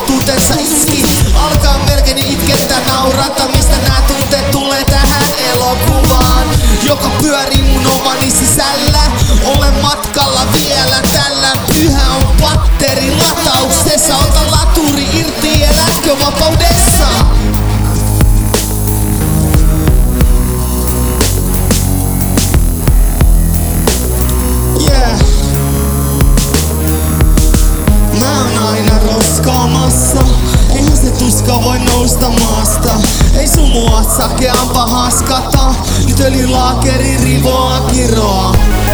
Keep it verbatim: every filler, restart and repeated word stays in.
tuntensa iski. Alkaa melkein itkettää naurata, mistä nää tunteet tulee tähän elokuvaan, joka pyörii mun omani sisällä. Olen matkalla vielä tällä, pyhä on batteri latauksessa. Ota laturi irti, elätkö vapaudessa? Yeah. Mä oon aina roskaamassa, eihän se tuska voi nousta maasta. Ei sun mua sakeampa haskata, nyt öljylaakeri rivoa kiroa.